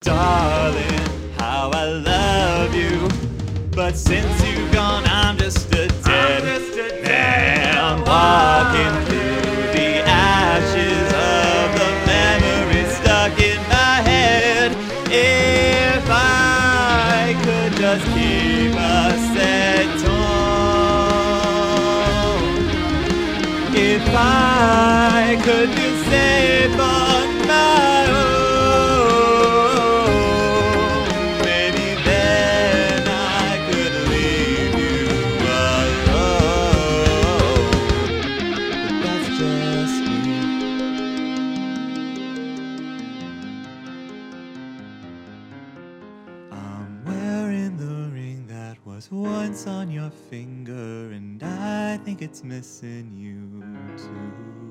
darling, how I love you. But since you've gone, I'm just a dead man walking through the ashes of the memories stuck in my head. If I could just keep a set tone, if I could be safe on my own, maybe then I could leave you alone. But that's just me. I'm wearing the ring that was once on your finger, and I think it's missing you too.